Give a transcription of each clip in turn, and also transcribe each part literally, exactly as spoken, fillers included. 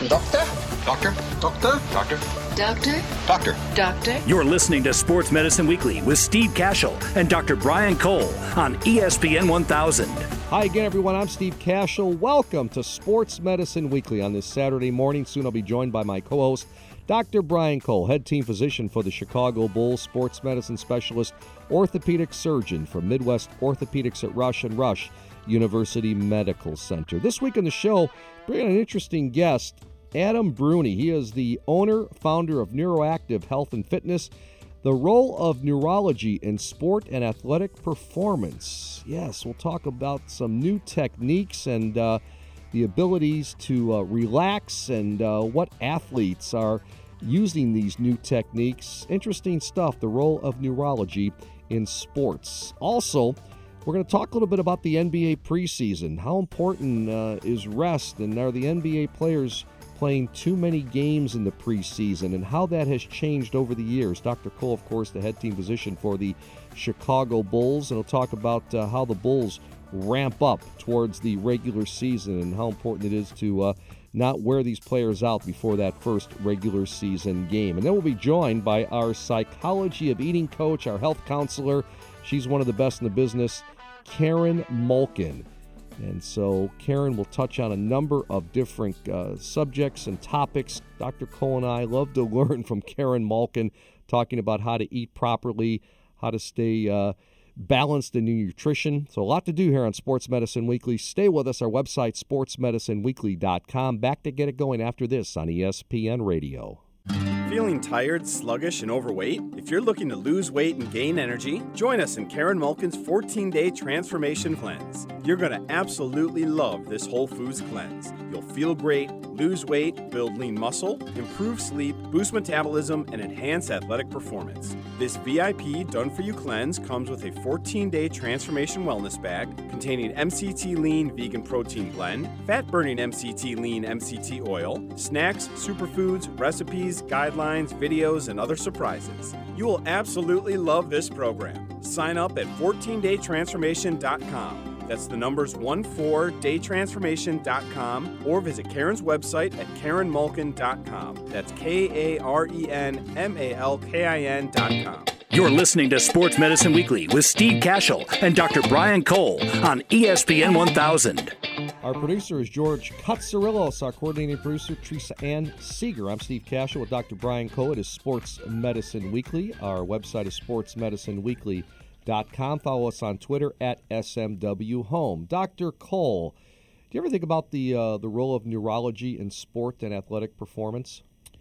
Doctor? Doctor? Doctor? Doctor? Doctor? Doctor? Doctor? You're listening to Sports Medicine Weekly with Steve Cashel and Doctor Brian Cole on E S P N one thousand. Hi again, everyone. I'm Steve Cashel. Welcome to Sports Medicine Weekly on this Saturday morning. Soon I'll be joined by my co-host, Doctor Brian Cole, head team physician for the Chicago Bulls, sports medicine specialist, orthopedic surgeon from Midwest Orthopedics at Rush and Rush University Medical Center. This week on the show, bringing an interesting guest, Adam Bruni. He is the owner, founder of Neuroactive Health and Fitness. The role of neurology in sport and athletic performance. Yes, we'll talk about some new techniques and uh, the abilities to uh, relax and uh, what athletes are using these new techniques. Interesting stuff, the role of neurology in sports. Also, we're going to talk a little bit about the N B A preseason. How important uh, is rest, and are the N B A players playing too many games in the preseason, and how that has changed over the years? Doctor Cole, of course, the head team physician for the Chicago Bulls, and he'll talk about uh, how the Bulls ramp up towards the regular season and how important it is to uh, not wear these players out before that first regular season game. And then we'll be joined by our psychology of eating coach, our health counselor. She's one of the best in the business, Karen Malkin. And so Karen will touch on a number of different uh, subjects and topics. Doctor Cole and I love to learn from Karen Malkin, talking about how to eat properly, how to stay uh, balanced in your nutrition. So a lot to do here on Sports Medicine Weekly. Stay with us. Our website, sports medicine weekly dot com. Back to get it going after this on E S P N Radio. Feeling tired, sluggish, and overweight? If you're looking to lose weight and gain energy, join us in Karen Malkin's fourteen-day Transformation Cleanse. You're going to absolutely love this Whole Foods cleanse. You'll feel great, lose weight, build lean muscle, improve sleep, boost metabolism, and enhance athletic performance. This V I P done-for-you cleanse comes with a fourteen-day Transformation Wellness Bag containing M C T Lean Vegan Protein Blend, fat-burning M C T Lean M C T Oil, snacks, superfoods, recipes, guidelines, videos, and other surprises. You will absolutely love this program. Sign up at fourteen day transformation dot com. That's the numbers fourteen day transformation dot com, or visit Karen's website at karen malkin dot com. That's K A R E N M A L K I N dot com. You're listening to Sports Medicine Weekly with Steve Cashel and Doctor Brian Cole on E S P N one thousand. Our producer is George Katsarillos. Our coordinating producer, Teresa Ann Seeger. I'm Steve Cashel with Doctor Brian Cole. It is Sports Medicine Weekly. Our website is sports medicine weekly dot com. Follow us on Twitter at S M W Home. Doctor Cole, do you ever think about the uh, the role of neurology in sport and athletic performance?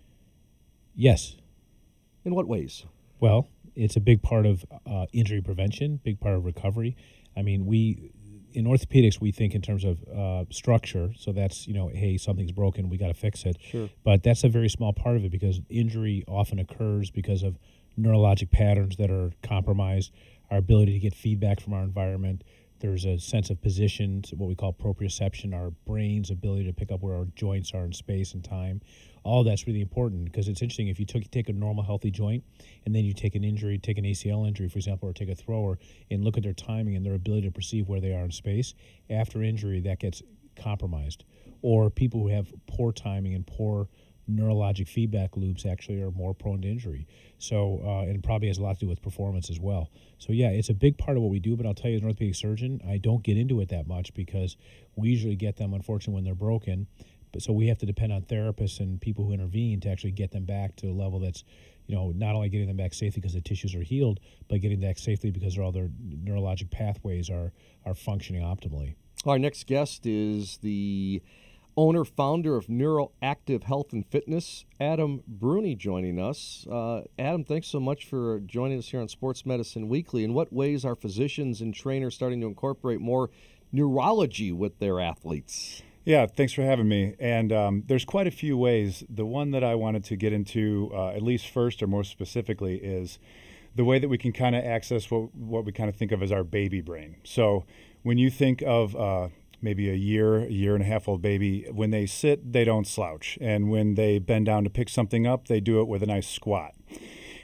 Yes. In what ways? Well, it's a big part of uh, injury prevention, big part of recovery. I mean, we in orthopedics, we think in terms of uh, structure. So that's, you know, hey, something's broken, we got to fix it. Sure. But that's a very small part of it, because injury often occurs because of neurologic patterns that are compromised, our ability to get feedback from our environment. There's a sense of position, what we call proprioception, our brain's ability to pick up where our joints are in space and time. All that's really important, because it's interesting, if you took, take a normal healthy joint and then you take an injury, take an A C L injury, for example, or take a thrower, and look at their timing and their ability to perceive where they are in space, after injury that gets compromised. Or people who have poor timing and poor neurologic feedback loops actually are more prone to injury. So, uh, and it probably has a lot to do with performance as well. So yeah, it's a big part of what we do, but I'll tell you, as an orthopedic surgeon, I don't get into it that much, because we usually get them, unfortunately, when they're broken. But so we have to depend on therapists and people who intervene to actually get them back to a level that's, you know, not only getting them back safely because the tissues are healed, but getting back safely because all their neurologic pathways are, are functioning optimally. Our next guest is the owner, founder of Neuroactive Health and Fitness, Adam Bruni, joining us. Uh, Adam, thanks so much for joining us here on Sports Medicine Weekly. In what ways are physicians and trainers starting to incorporate more neurology with their athletes? Yeah, thanks for having me. And um, there's quite a few ways. The one that I wanted to get into, uh, at least first or more specifically, is the way that we can kind of access what, what we kind of think of as our baby brain. So when you think of uh, maybe a year, a year and a half old baby, when they sit, they don't slouch. And when they bend down to pick something up, they do it with a nice squat.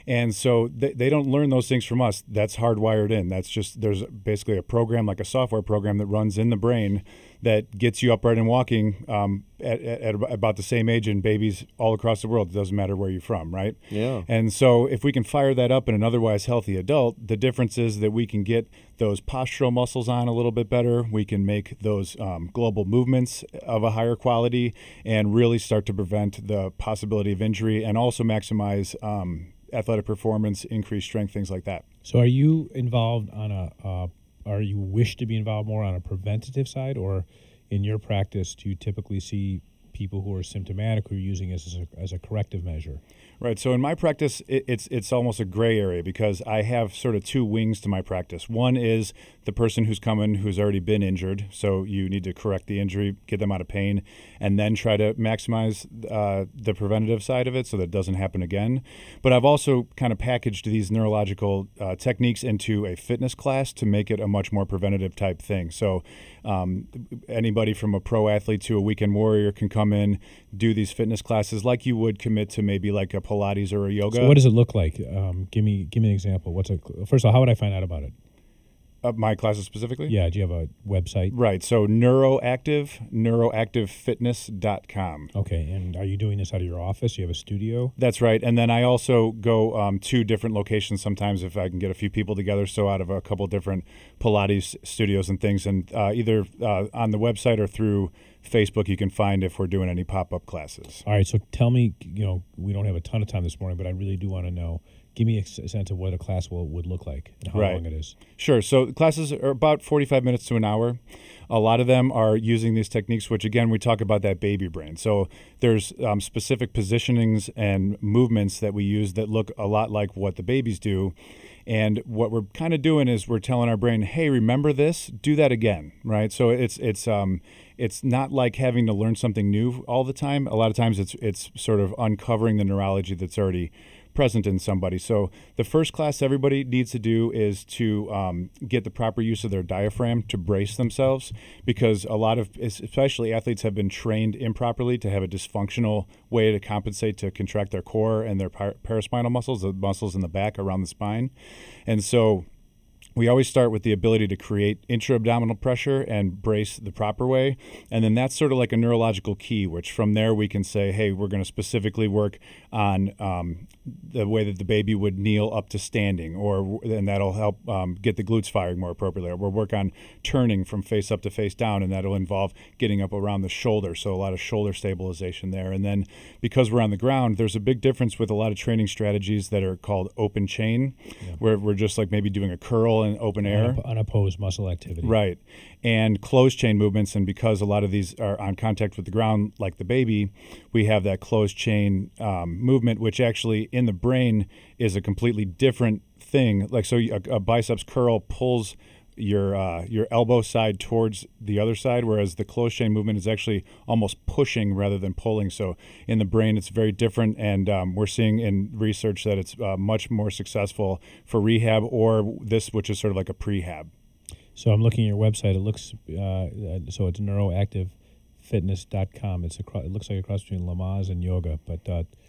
And so they, they don't learn those things from us. That's hardwired in. That's just, there's basically a program, like a software program that runs in the brain that gets you upright and walking um, at, at, at about the same age in babies all across the world. It doesn't matter where you're from, right? Yeah. And so if we can fire that up in an otherwise healthy adult, the difference is that we can get those postural muscles on a little bit better. We can make those um, global movements of a higher quality and really start to prevent the possibility of injury and also maximize um, athletic performance, increase strength, things like that. So are you involved on a, uh, are you wish to be involved more on a preventative side, or in your practice do you typically see people who are symptomatic who are using this as a, as a corrective measure? Right. So in my practice, it, it's it's almost a gray area because I have sort of two wings to my practice. One is the person who's coming who's already been injured. So you need to correct the injury, get them out of pain, and then try to maximize uh, the preventative side of it so that it doesn't happen again. But I've also kind of packaged these neurological uh, techniques into a fitness class to make it a much more preventative type thing. So um, anybody from a pro athlete to a weekend warrior can come in, do these fitness classes like you would commit to maybe like a Pilates or a yoga. So what does it look like? Um, give me give me an example. What's a, first of all, how would I find out about it? Uh, my classes specifically? Yeah, do you have a website? Right. So Neuroactive, neuroactive fitness dot com. Okay, and are you doing this out of your office? You have a studio? That's right. And then I also go um, to different locations sometimes if I can get a few people together. So out of a couple different Pilates studios and things. And uh, either uh, on the website or through Facebook, you can find if we're doing any pop-up classes. All right, so tell me, you know, we don't have a ton of time this morning, but I really do want to know. Give me a sense of what a class will, would look like and how right. long it is. Sure. So classes are about forty-five minutes to an hour. A lot of them are using these techniques, which, again, we talk about that baby brain. So there's um, specific positionings and movements that we use that look a lot like what the babies do. And what we're kind of doing is we're telling our brain, hey, remember this? Do that again, right? So it's it's um it's not like having to learn something new all the time. A lot of times it's it's sort of uncovering the neurology that's already present in somebody. So the first class everybody needs to do is to um, get the proper use of their diaphragm to brace themselves, because a lot of, especially athletes, have been trained improperly to have a dysfunctional way to compensate to contract their core and their par- paraspinal muscles, the muscles in the back around the spine. And so we always start with the ability to create intra-abdominal pressure and brace the proper way. And then that's sort of like a neurological key, which from there we can say, hey, we're going to specifically work on um, the way that the baby would kneel up to standing, or and that'll help um, get the glutes firing more appropriately. Or we'll work on turning from face up to face down, and that'll involve getting up around the shoulder, so a lot of shoulder stabilization there. And then because we're on the ground, there's a big difference with a lot of training strategies that are called open chain, yeah. where we're just like maybe doing a curl in open air. Unopposed muscle activity. Right. And closed chain movements, and because a lot of these are on contact with the ground like the baby, we have that closed chain um, movement, which actually in the brain is a completely different thing. Like, so a, a biceps curl pulls your uh, your elbow side towards the other side, whereas the closed chain movement is actually almost pushing rather than pulling. So in the brain, it's very different, and um, we're seeing in research that it's uh, much more successful for rehab, or this, which is sort of like a prehab. So I'm looking at your website. It looks uh, so it's neuroactive fitness dot com. It's a cro- it looks like a cross between Lamaze and yoga. But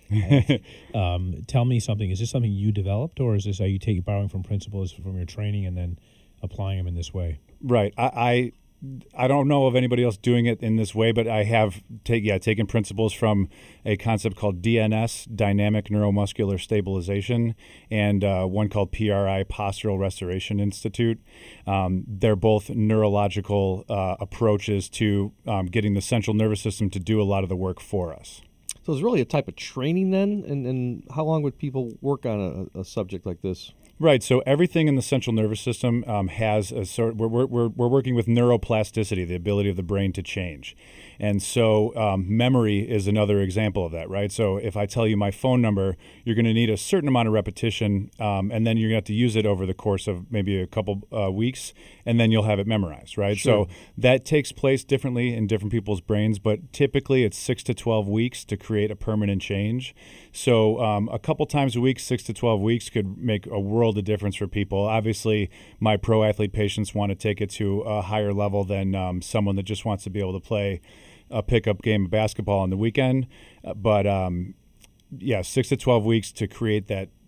uh, um, tell me something. Is this something you developed, or is this are you taking borrowing from principles from your training and then applying them in this way? Right. I, I I don't know of anybody else doing it in this way, but I have take yeah taken principles from a concept called D N S, Dynamic Neuromuscular Stabilization, and uh, one called P R I, Postural Restoration Institute. Um, they're both neurological uh, approaches to um, getting the central nervous system to do a lot of the work for us. So it's really a type of training then, and, and how long would people work on a, a subject like this? Right. So everything in the central nervous system um, has a sort. We're, we're we're working with neuroplasticity, the ability of the brain to change, and so um, memory is another example of that. Right. So if I tell you my phone number, you're going to need a certain amount of repetition, um, and then you're going to have to use it over the course of maybe a couple uh, weeks, and then you'll have it memorized. Right. Sure. So that takes place differently in different people's brains, but typically it's six to twelve weeks to create a permanent change. So um, a couple times a week, six to twelve weeks could make a world of difference for people. Obviously, my pro athlete patients want to take it to a higher level than um, someone that just wants to be able to play a pickup game of basketball on the weekend. Uh, but um, yeah, six to twelve weeks to create that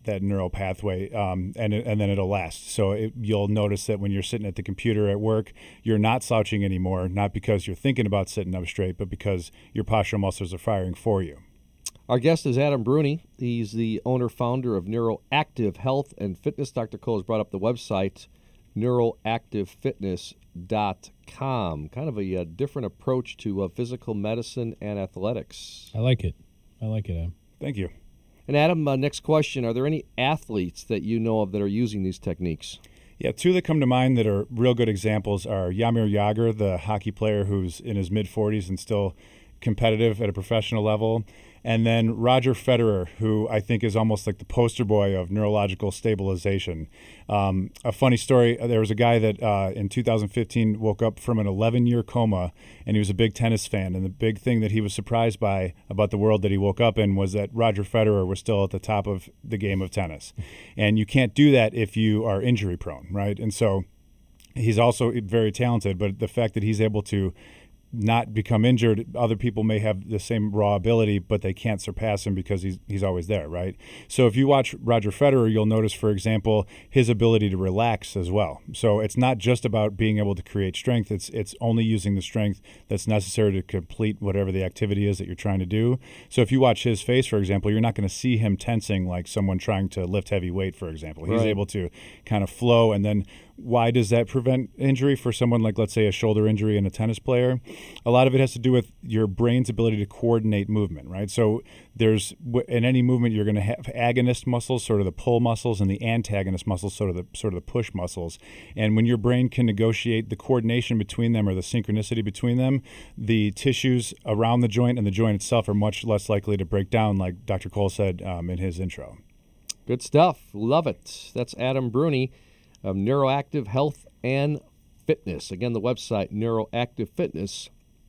that neural pathway, um, and it, and then it'll last. So it, you'll notice that when you're sitting at the computer at work, you're not slouching anymore, not because you're thinking about sitting up straight, but because your postural muscles are firing for you. Our guest is Adam Bruni. He's the owner-founder of NeuroActive Health and Fitness. Doctor Cole has brought up the website, neuroactive fitness dot com. Kind of a, a different approach to uh, physical medicine and athletics. I like it. I like it, Adam. Thank you. And Adam, uh, next question. Are there any athletes that you know of that are using these techniques? Yeah, two that come to mind that are real good examples are Jaromir Jagr, the hockey player who's in his mid-forties and still competitive at a professional level, and then Roger Federer, who I think is almost like the poster boy of neurological stabilization. Um, a funny story, there was a guy that uh, in two thousand fifteen woke up from an eleven-year coma, and he was a big tennis fan, and the big thing that he was surprised by about the world that he woke up in was that Roger Federer was still at the top of the game of tennis. And you can't do that if you are injury-prone, right? And so he's also very talented, but the fact that he's able to not become injured, other people may have the same raw ability, but they can't surpass him because he's he's always there, right? So if you watch Roger Federer, you'll notice, for example, his ability to relax as well. So it's not just about being able to create strength, it's it's only using the strength that's necessary to complete whatever the activity is that you're trying to do. So if you watch his face, for example, you're not going to see him tensing like someone trying to lift heavy weight, for example. He's Right. able to kind of flow. And then why does that prevent injury for someone like, let's say, a shoulder injury in a tennis player? A lot of it has to do with your brain's ability to coordinate movement, right? So there's, in any movement, you're going to have agonist muscles, sort of the pull muscles, and the antagonist muscles, sort of the sort of the push muscles. And when your brain can negotiate the coordination between them or the synchronicity between them, the tissues around the joint and the joint itself are much less likely to break down, like Doctor Cole said um, in his intro. Good stuff. Love it. That's Adam Bruni of NeuroActive Health and Fitness. Again, the website, neuroactive fitness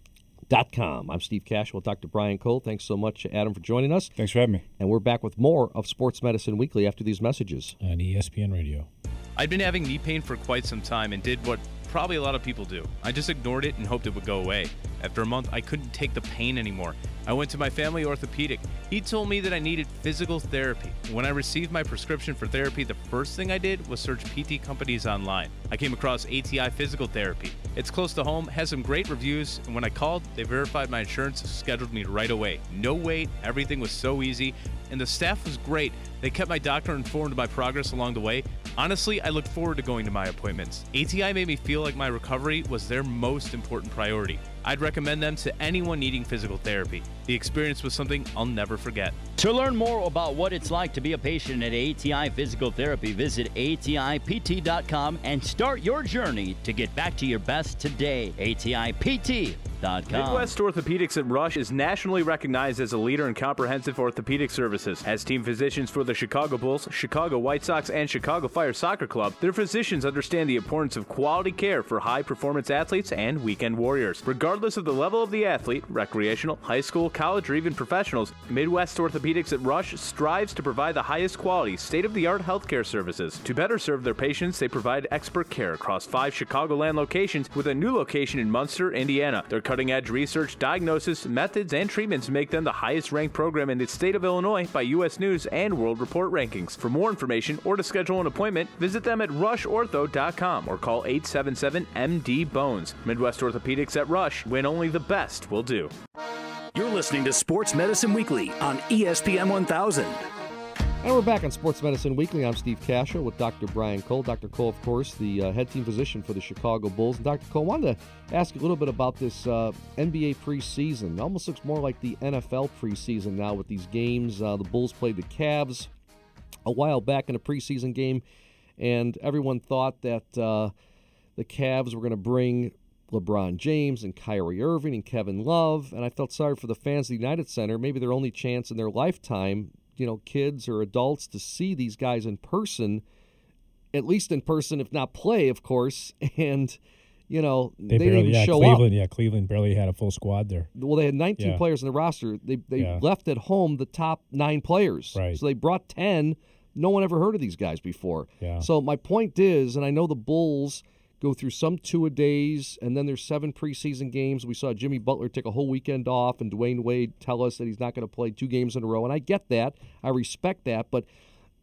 dot com. I'm Steve Cashel with Doctor Brian Cole. Thanks so much, Adam, for joining us. Thanks for having me. And we're back with more of Sports Medicine Weekly after these messages. On E S P N Radio. I'd been having knee pain for quite some time and did what probably a lot of people do. I just ignored it and hoped it would go away. After a month, I couldn't take the pain anymore. I went to my family orthopedic. He told me that I needed physical therapy. When I received my prescription for therapy, the first thing I did was search P T companies online. I came across A T I Physical Therapy. It's close to home, has some great reviews, and when I called, they verified my insurance, scheduled me right away. No wait, everything was so easy, and the staff was great. They kept my doctor informed of my progress along the way. Honestly, I look forward to going to my appointments. A T I made me feel like my recovery was their most important priority. I'd recommend them to anyone needing physical therapy. The experience was something I'll never forget. To learn more about what it's like to be a patient at A T I Physical Therapy, visit A T I P T dot com and start your journey to get back to your best today. A T I P T dot com. Midwest Orthopedics at Rush is nationally recognized as a leader in comprehensive orthopedic services. As team physicians for the Chicago Bulls, Chicago White Sox, and Chicago Fire Soccer Club, their physicians understand the importance of quality care for high-performance athletes and weekend warriors. Regardless of the level of the athlete, recreational, high school, college, or even professionals, Midwest Orthopedics at Rush strives to provide the highest quality, state-of-the-art healthcare services. To better serve their patients, they provide expert care across five Chicagoland locations with a new location in Munster, Indiana. Their cutting-edge research, diagnosis, methods, and treatments make them the highest-ranked program in the state of Illinois by U S News and World Report rankings. For more information or to schedule an appointment, visit them at rush ortho dot com or call eight seven seven M D bones. Midwest Orthopedics at Rush, when only the best will do. You're listening to Sports Medicine Weekly on E S P N one thousand. And we're back on Sports Medicine Weekly. I'm Steve Cashel with Doctor Brian Cole. Doctor Cole, of course, the uh, head team physician for the Chicago Bulls. And Doctor Cole, I wanted to ask you a little bit about this uh, N B A preseason. It almost looks more like the N F L preseason now with these games. Uh, the Bulls played the Cavs a while back in a preseason game, and everyone thought that uh, the Cavs were going to bring LeBron James and Kyrie Irving and Kevin Love, and I felt sorry for the fans of the United Center. Maybe their only chance in their lifetime, you know, kids or adults, to see these guys in person, at least in person, if not play, of course. And, you know, They, they, barely, didn't even yeah, show Cleveland, up. yeah, Cleveland barely had a full squad there. Well, they had nineteen Yeah. players in the roster. They they Yeah. left at home the top nine players. Right. So they brought ten. No one ever heard of these guys before. Yeah. So my point is, and I know the Bulls go through some two-a-days, and then there's seven preseason games. We saw Jimmy Butler take a whole weekend off, and Dwayne Wade tell us that he's not going to play two games in a row, and I get that. I respect that, but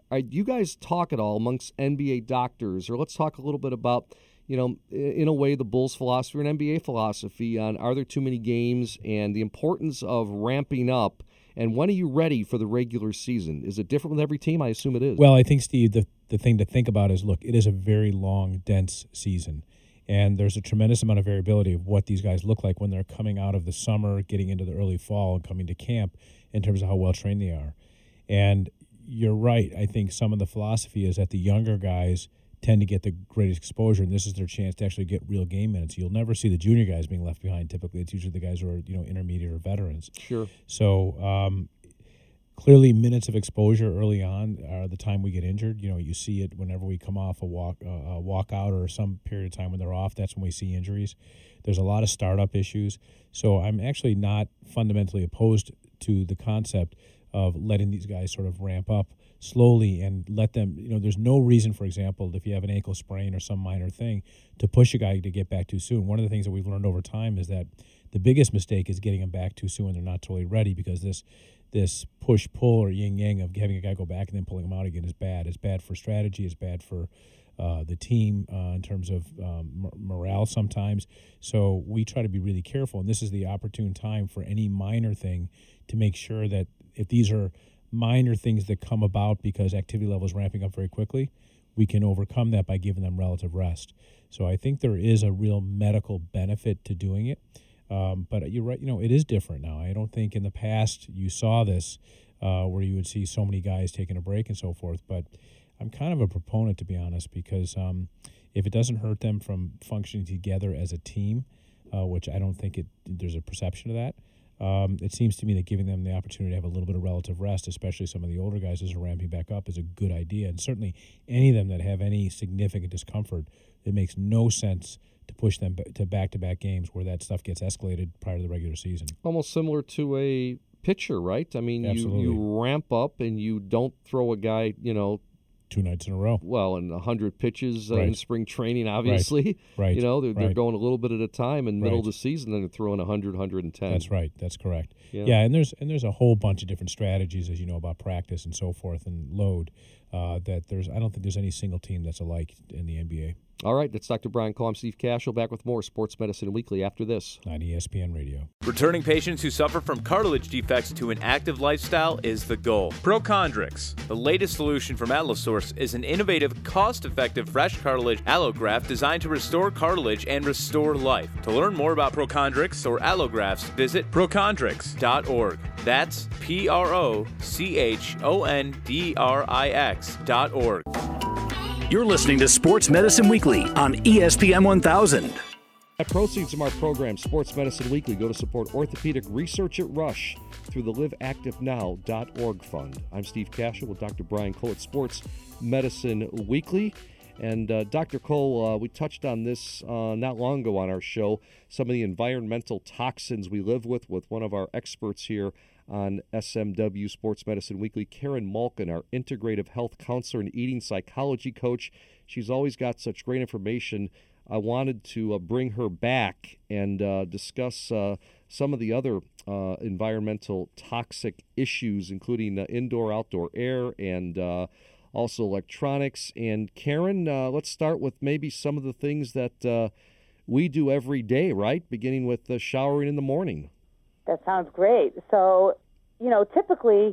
right, you guys talk at all amongst N B A doctors, or let's talk a little bit about, you know, in a way, the Bulls' philosophy and N B A philosophy on are there too many games and the importance of ramping up, and when are you ready for the regular season? Is it different with every team? I assume it is. Well, I think, Steve, the, the thing to think about is, look, it is a very long, dense season, and there's a tremendous amount of variability of what these guys look like when they're coming out of the summer, getting into the early fall, and coming to camp in terms of how well-trained they are. And you're right. I think some of the philosophy is that the younger guys tend to get the greatest exposure, and this is their chance to actually get real game minutes. You'll never see the junior guys being left behind. Typically, it's usually the guys who are, you know, intermediate or veterans. Sure. So um, clearly, minutes of exposure early on are the time we get injured. You know, you see it whenever we come off a walk, uh, a walkout, or some period of time when they're off. That's when we see injuries. There's a lot of startup issues. So I'm actually not fundamentally opposed to the concept of letting these guys sort of ramp up slowly and let them, you know, there's no reason, for example, if you have an ankle sprain or some minor thing, to push a guy to get back too soon. One of the things that we've learned over time is that the biggest mistake is getting them back too soon when they're not totally ready, because this this push-pull or yin-yang of having a guy go back and then pulling him out again is bad. It's bad for strategy. It's bad for uh, the team uh, in terms of um, morale sometimes. So we try to be really careful, and this is the opportune time for any minor thing to make sure that if these are minor things that come about because activity level is ramping up very quickly, we can overcome that by giving them relative rest. So I think there is a real medical benefit to doing it. Um, but you're right, you know, it is different now. I don't think in the past you saw this uh, where you would see so many guys taking a break and so forth. But I'm kind of a proponent, to be honest, because um, if it doesn't hurt them from functioning together as a team, uh, which I don't think it, there's a perception of that, Um, it seems to me that giving them the opportunity to have a little bit of relative rest, especially some of the older guys as they're ramping back up, is a good idea. And certainly any of them that have any significant discomfort, it makes no sense to push them to back-to-back games where that stuff gets escalated prior to the regular season. Almost similar to a pitcher, right? I mean, you, you ramp up and you don't throw a guy, you know, two nights in a row. Well, and one hundred pitches uh, right. in spring training, obviously. Right. right. You know, they're, they're right. going a little bit at a time in the middle right. of the season, then they're throwing one hundred, one hundred ten. That's right. That's correct. Yeah. yeah, and there's and there's a whole bunch of different strategies, as you know, about practice and so forth and load, uh, that there's I don't think there's any single team that's alike in the N B A. All right, that's Doctor Brian Cole. I'm Steve Cashel, back with more Sports Medicine Weekly after this. On E S P N Radio. Returning patients who suffer from cartilage defects to an active lifestyle is the goal. Prochondrix, the latest solution from Atlasource, is an innovative, cost-effective fresh cartilage allograft designed to restore cartilage and restore life. To learn more about Prochondrix or allografts, visit prochondrix dot org. That's P R O C H O N D R I X dot org. You're listening to Sports Medicine Weekly on E S P N one thousand. Proceeds from our program, Sports Medicine Weekly, go to support orthopedic research at Rush through the live active now dot org fund. I'm Steve Cashel with Doctor Brian Cole at Sports Medicine Weekly. And uh, Doctor Cole, uh, we touched on this uh, not long ago on our show, some of the environmental toxins we live with, with one of our experts here on S M W Sports Medicine Weekly, Karen Malkin, our integrative health counselor and eating psychology coach. She's always got such great information. I wanted to uh, bring her back and uh, discuss uh, some of the other uh, environmental toxic issues, including uh, indoor, outdoor air, and uh, also electronics. And Karen, uh, let's start with maybe some of the things that uh, we do every day, right? Beginning with uh, showering in the morning. That sounds great. So, you know, typically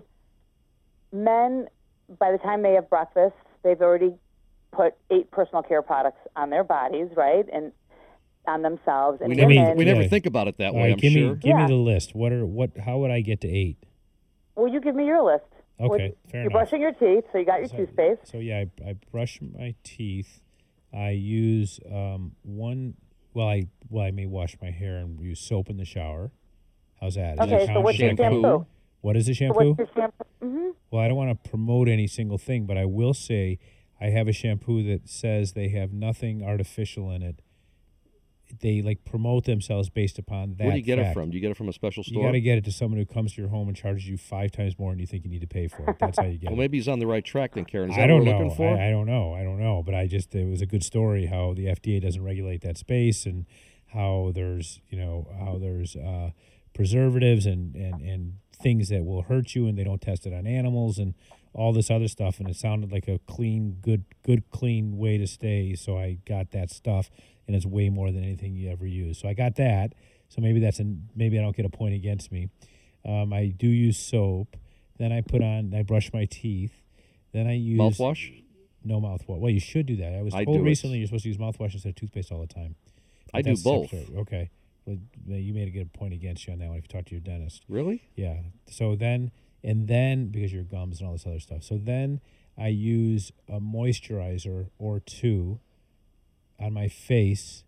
men, by the time they have breakfast, they've already put eight personal care products on their bodies, right, and on themselves. And we never, women, we never yeah. think about it that All way, right, I'm give sure. Me, give Yeah. me the list. What are what? How would I get to eight? Well, you give me your list. Okay, What- fair You're enough. brushing your teeth, so you got your So- toothpaste. So yeah, I, I brush my teeth. I use um, one. Well, I well I may wash my hair and use soap in the shower. How's that? Does that Okay, so count? what's your Shampoo? shampoo? What is the So shampoo? what's your shampoo? Mm-hmm. Well, I don't want to promote any single thing, but I will say I have a shampoo that says they have nothing artificial in it. They like promote themselves based upon that. Where do you get fact. it from? Do you get it from a special store? You got to get it to someone who comes to your home and charges you five times more than you think you need to pay for it. That's how you get Well, it. maybe he's on the right track then, Karen. Is that I don't what we're know. looking for? I, I don't know. I don't know. But I just it was a good story how the F D A doesn't regulate that space and how there's you know how there's uh, preservatives and, and, and things that will hurt you, and they don't test it on animals and all this other stuff. And it sounded like a clean, good, good, clean way to stay. So I got that stuff, and it's way more than anything you ever use. So I got that. So maybe that's an, maybe I don't get a point against me. Um, I do use soap. Then I put on, I brush my teeth. Then I use mouthwash. No mouthwash. Well, you should do that. I was I told do recently it. you're supposed to use mouthwash instead of toothpaste all the time. But I do that's both. separate. Okay. Well, you made a good point against you on that one if you talk to your dentist. Really? Yeah. So then, and then, because your gums and all this other stuff. So then I use a moisturizer or two on my face.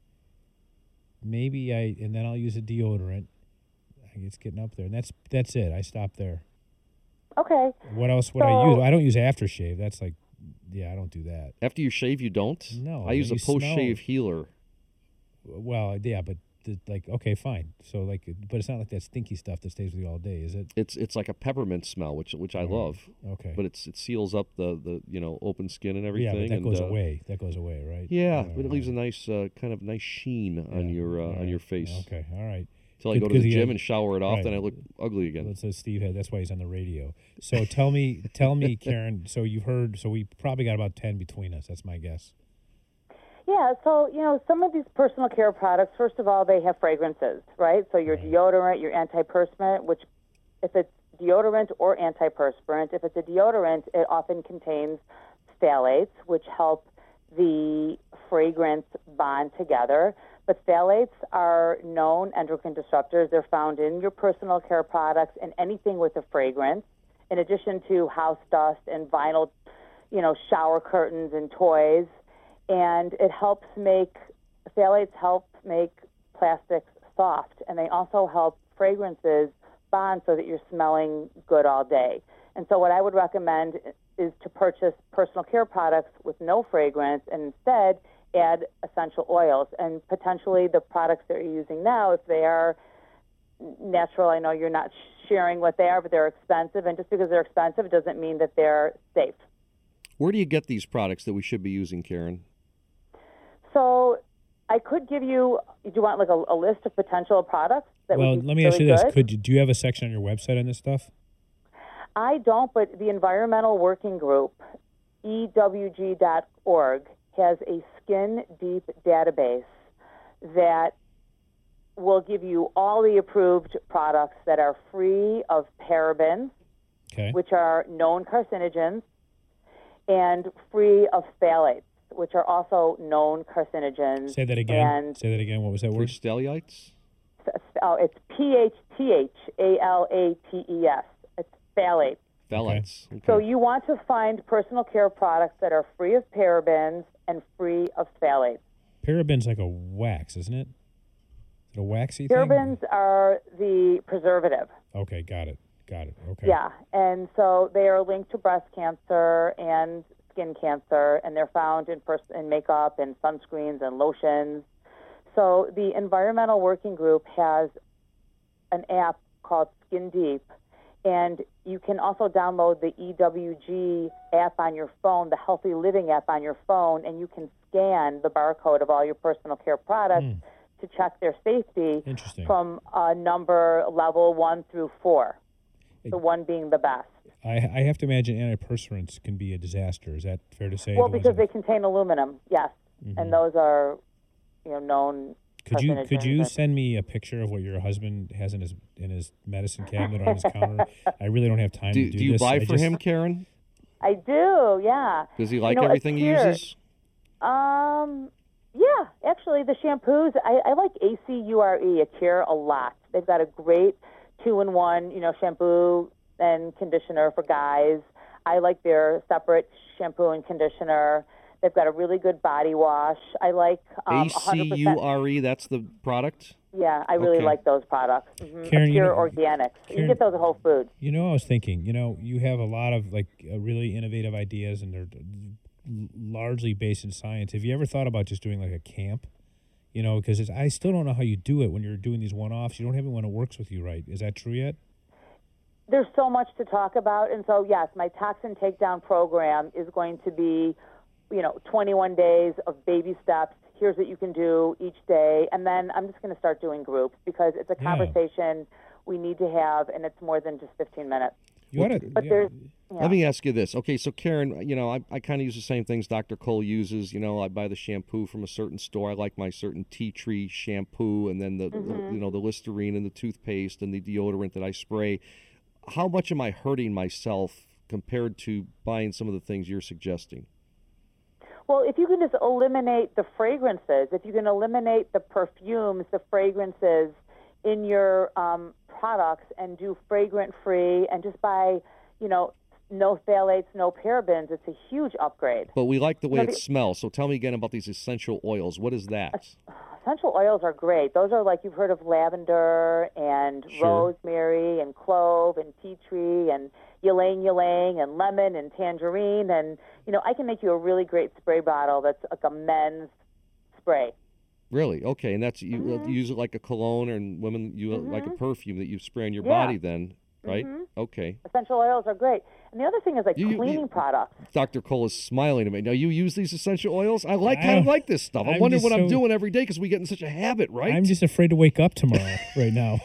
Maybe I, and then I'll use a deodorant. It's getting up there. And that's that's it. I stop there. Okay. What else would So- I use? I don't use aftershave. That's like, yeah, I don't do that. After you shave, you don't? No. I use a you smell- post-shave healer. Well, yeah, but the, like, okay, fine. So like, but it's not like that stinky stuff that stays with you all day, is it? It's it's like a peppermint smell, which which I All right. love. Okay. But it's it seals up the, the you know open skin and everything. Yeah, but that and, goes uh, away. That goes away, right? Yeah, All but it leaves a right. nice uh, kind of nice sheen on Yeah, your uh, all on right. your face. Okay, all right. Till I Good- go to good the he gym had- and shower it off, right. then I look ugly again. Well, so Steve had, that's why he's on the radio. So tell me, tell me, Karen. So you've heard. So we probably got about ten between us. That's my guess. Yeah, so, you know, some of these personal care products, first of all, they have fragrances, right? So your deodorant, your antiperspirant, which if it's deodorant or antiperspirant, if it's a deodorant, it often contains phthalates, which help the fragrance bond together. But phthalates are known endocrine disruptors. They're found in your personal care products and anything with a fragrance, in addition to house dust and vinyl, you know, shower curtains and toys. And it helps make, phthalates help make plastics soft, and they also help fragrances bond so that you're smelling good all day. And so what I would recommend is to purchase personal care products with no fragrance and instead add essential oils. And potentially the products that you're using now, if they are natural, I know you're not sharing what they are, but they're expensive. And just because they're expensive, it doesn't mean that they're safe. Where do you get these products that we should be using, Karen? So I could give you, do you want like a, a list of potential products that well, would be let me really ask you this: good? Could you, do you have a section on your website on this stuff? I don't, but the Environmental Working Group, E W G dot org, has a skin deep database that will give you all the approved products that are free of parabens, okay. which are known carcinogens, and free of phthalates, which are also known carcinogens. Say that again. And Say that again. What was that word? Phthalates? oh, it's P H T H A L A T E S. It's phthalates. Phthalates. Okay. So you want to find personal care products that are free of parabens and free of phthalates. Paraben's like a wax, isn't it? Is it a waxy thing? Parabens are the preservative. Okay, got it. Got it. Okay. Yeah, and so they are linked to breast cancer and skin cancer, and they're found in pers- in makeup and sunscreens and lotions. So the Environmental Working Group has an app called Skin Deep, and you can also download the E W G app on your phone, the Healthy Living app on your phone, and you can scan the barcode of all your personal care products Mm. to check their safety Interesting. from a number level one through four, the one being the best. I, I have to imagine antiperspirants can be a disaster. Is that fair to say? Well, The ones because that- they contain aluminum, yes, Mhm. and those are, you know, known. Could you could you carcinogens. send me a picture of what your husband has in his in his medicine cabinet on his counter? I really don't have time Do, to do, do you this. buy I for just- him, Karen? I do, yeah. Does he You like know, a everything he tear- uses? Um, yeah, actually, the shampoos, I, I like A C U R E, a cure, a lot. They've got a great two-in-one, you know, shampoo and conditioner for guys. I like their separate shampoo and conditioner. They've got a really good body wash. I like um, A one C hundred percent. U R E, that's the product? Yeah, I really Okay. like those products. Mm-hmm. Karen, you pure know- organics. you Karen- can get those at Whole Foods. You know, I was thinking. You know, you have a lot of like uh, really innovative ideas, and they're l- largely based in science. Have you ever thought about just doing like a camp? You know, because I still don't know how you do it when you're doing these one-offs. You don't have anyone who works with you, right? Is that true yet? There's so much to talk about, and so yes, my toxin takedown program is going to be, you know, twenty-one days of baby steps. Here's what you can do each day, and then I'm just going to start doing groups because it's a Yeah. conversation we need to have, and it's more than just fifteen minutes. You gotta, but yeah. there's yeah. Let me ask you this. Okay, so Karen, you know, I, I kind of use the same things Doctor Cole uses. You know, I buy the shampoo from a certain store. I like my certain tea tree shampoo, and then the, Mm-hmm. the you know the Listerine and the toothpaste and the deodorant that I spray. How much am I hurting myself compared to buying some of the things you're suggesting? Well, if you can just eliminate the fragrances, if you can eliminate the perfumes, the fragrances in your um, products and do fragrant-free and just buy, you know, no phthalates, no parabens, it's a huge upgrade. But we like the way No, it the- smells. So tell me again about these essential oils. What is that? Essential oils are great. Those are like you've heard of lavender and Sure. rosemary and clove and tea tree and ylang ylang and lemon and tangerine. And, you know, I can make you a really great spray bottle that's like a men's spray. Really? Okay, and that's you, Mm-hmm. you use it like a cologne, and women you like a perfume that you spray on your Yeah. body. Then, right? Mhm. Okay. Essential oils are great. And the other thing is like You- you- cleaning you- products. Doctor Cole is smiling at me. Now, you use these essential oils? I like I kind of don't- like this stuff. I'm, I'm wondering just what I'm so- doing every day because we get in such a habit, right? I'm just afraid to wake up tomorrow right now.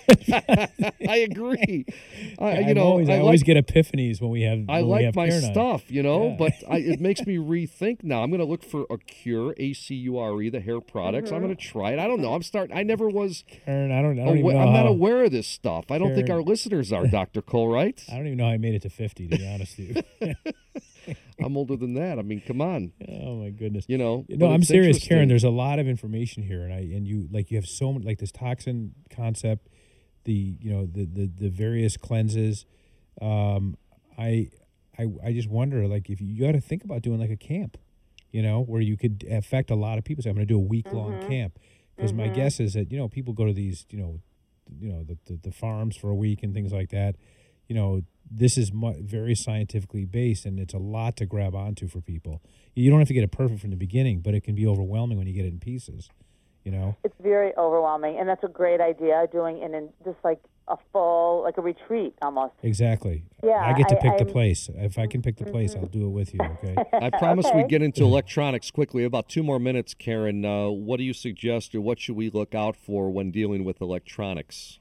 I agree. I, you I'm know, always, I, I always like, get epiphanies when we have. I when we like have my Karen on. stuff, you know, Yeah. but I, it makes me rethink now. I'm going to look for a Cure, A C U R E, the hair products. I'm going to try it. I don't know. I'm starting. I never was. Karen, I don't. I don't awa- even know I'm not how, aware of this stuff. I don't think Karen- our listeners are, Doctor Cole, right? I don't even know how I made it to fifty. To be honest with you. I'm older than that. I mean, come on. Oh my goodness. You know. No, but I'm it's serious, interesting. Karen. There's a lot of information here, and I and you like you have so much like this toxin concept, the you know the the, the various cleanses. Um, I I I just wonder like if you, you got to think about doing like a camp, you know, where you could affect a lot of people. So I'm going to do a week long Mm-hmm. camp because my guess is that you know people go to these you know you know the, the the farms for a week and things like that. You know, this is mu- very scientifically based, and it's a lot to grab onto for people. You don't have to get it perfect from the beginning, but it can be overwhelming when you get it in pieces, you know? It's very overwhelming, and that's a great idea, doing it in just like a full, like a retreat almost. Exactly. Yeah, I get to I- pick the I'm- place. If I can pick the place, I'll do it with you, okay? I promise we Okay. get into electronics quickly. About two more minutes, Karen. Uh, what do you suggest, or what should we look out for when dealing with electronics?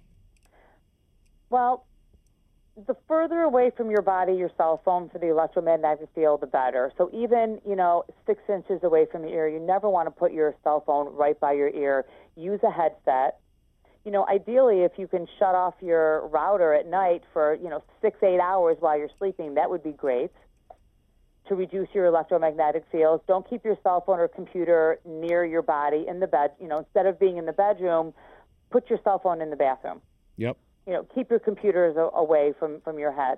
Well, the further away from your body your cell phone for the electromagnetic field, the better. So even, you know, six inches away from your ear, you never want to put your cell phone right by your ear. Use a headset. You know, ideally, if you can shut off your router at night for, you know, six, eight hours while you're sleeping, that would be great to reduce your electromagnetic fields. Don't keep your cell phone or computer near your body in the bed. You know, instead of being in the bedroom, put your cell phone in the bathroom. Yep. You know, keep your computers a- away from, from your head.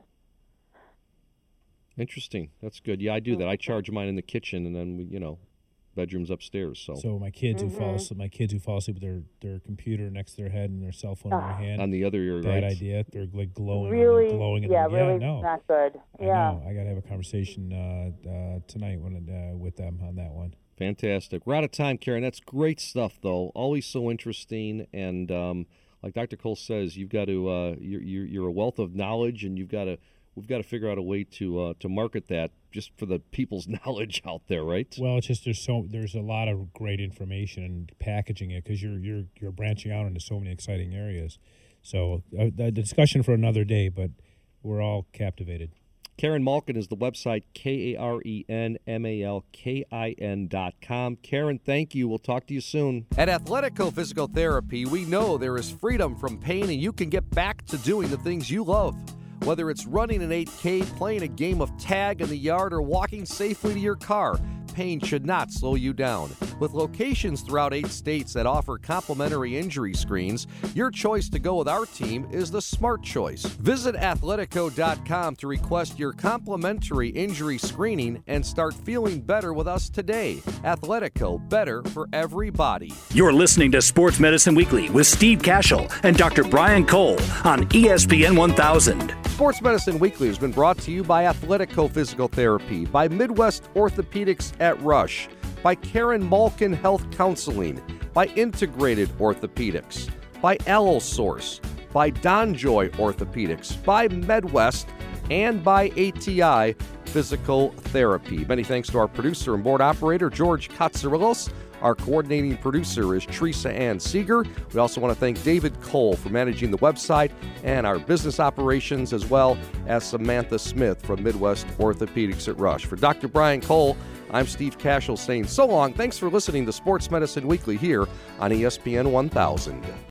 Interesting. That's good. Yeah, I do that. I charge mine in the kitchen, and then we, you know, bedroom's upstairs. So, So my kids who Mm-hmm. fall asleep, my kids who fall asleep with their, their computer next to their head and their cell phone in their hand. on the other ear, Bad right? idea. They're like glowing. and Really, they're glowing. And yeah, they're- really no. not good. I Yeah. know. I got to have a conversation uh, uh, tonight when uh, with them on that one. Fantastic. We're out of time, Karen. That's great stuff, though. Always so interesting, and um, like Doctor Cole says, you've got to uh, you're, you're you're a wealth of knowledge, and you've got to we've got to figure out a way to uh, to market that just for the people's knowledge out there, right? Well, it's just there's so there's a lot of great information and packaging it because you're you're you're branching out into so many exciting areas. So uh, the discussion for another day, but we're all captivated. Karen Malkin is the website, K A R E N M A L K I N dot com. Karen, thank you. We'll talk to you soon. At Athletico Physical Therapy, we know there is freedom from pain and you can get back to doing the things you love. Whether it's running an eight K, playing a game of tag in the yard, or walking safely to your car, pain should not slow you down. With locations throughout eight states that offer complimentary injury screens, your choice to go with our team is the smart choice. Visit Athletico dot com to request your complimentary injury screening and start feeling better with us today. Athletico, better for everybody. You're listening to Sports Medicine Weekly with Steve Cashel and Doctor Brian Cole on E S P N one thousand. Sports Medicine Weekly has been brought to you by Athletico Physical Therapy, by Midwest Orthopedics at Rush, by Karen Malkin Health Counseling, by Integrated Orthopedics, by Allosource, by Donjoy Orthopedics, by MedWest, and by A T I Physical Therapy. Many thanks to our producer and board operator, George Katsarilos. Our coordinating producer is Teresa Ann Seeger. We also want to thank David Cole for managing the website and our business operations, as well as Samantha Smith from Midwest Orthopedics at Rush. For Doctor Brian Cole, I'm Steve Cashel saying so long. Thanks for listening to Sports Medicine Weekly here on E S P N one thousand.